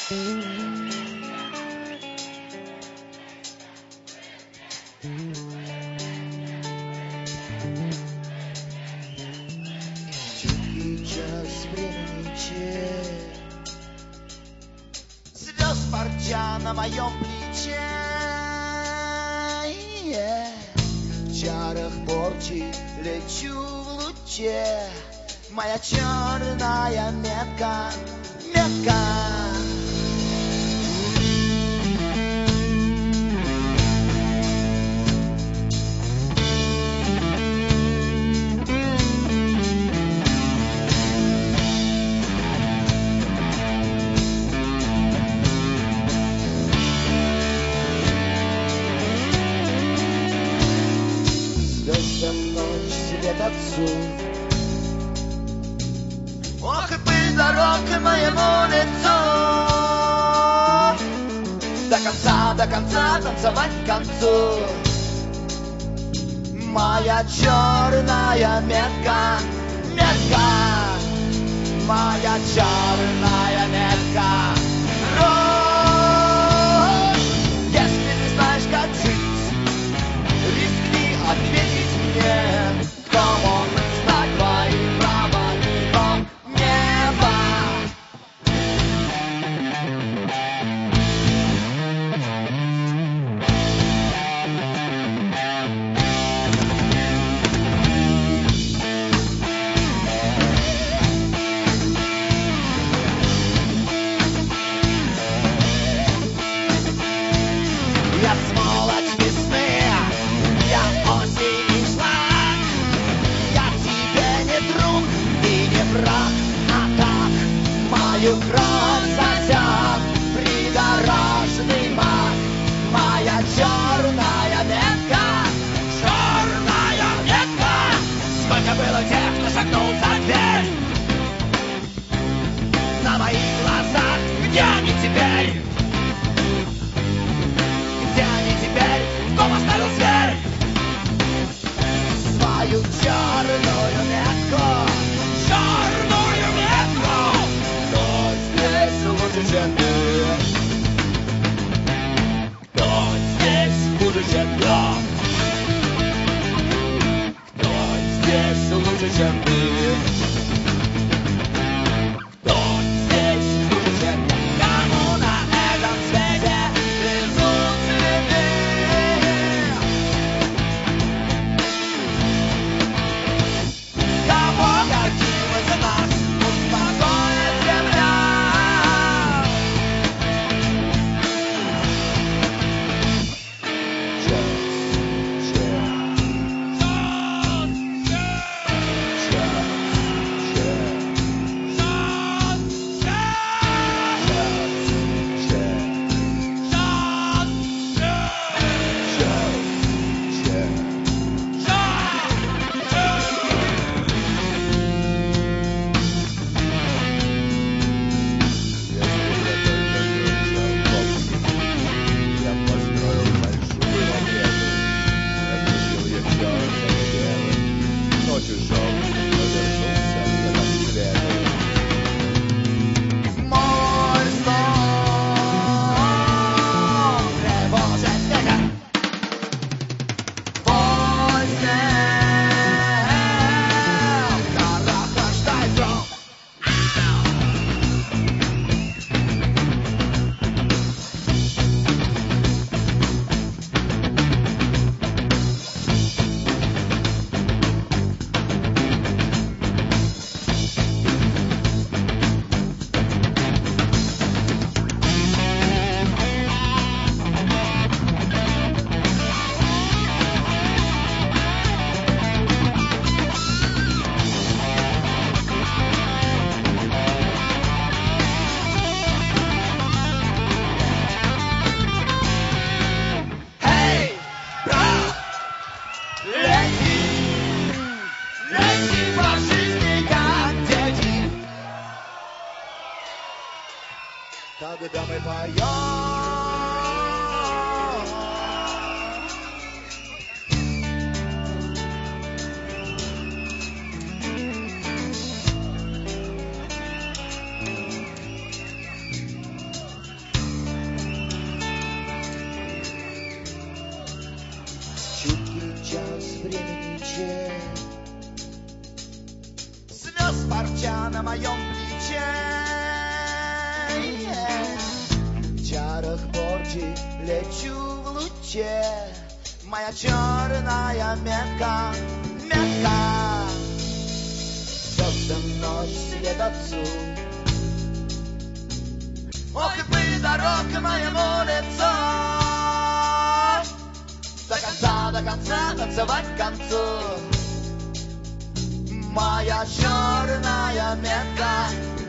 Тихий час времени слез парча на моем плече. В чарах порчи лечу в луче. Моя черная метка, метка. Свет отцу. Ох, и пыль дорог моему лицу. До конца танцевать к концу. Моя черная метка, метка. Моя черная метка. Если ты знаешь, как жить, рискни ответить мне. Кто мог стать твоим проводником неба? Я сволочь весны, я осень и шлак. Я тебе не друг и не враг, а так мою кровь засяк придорожный маг. Моя черная метка, черная метка. Сколько было тех, кто шагнул за дверь. На моих глазах, где они теперь? Где они теперь? В ком оставил зверь? Свою черную метку, черную метку. Кто здесь лучше, чем ты? Кто здесь хуже, чем я? Кто здесь лучше, чем ты? Кто здесь хуже, чем я? Кому на этом свете везут цветы? Кого гордилась за нас успокоит земля? Когда мы поем, моем плече. В чарах порчи лечу в луче, моя черная метка, метка. Звездам ночь свет отцу. Ох, и пыль дорог к моему лицу. До конца танцевать к концу. Моя черная метка,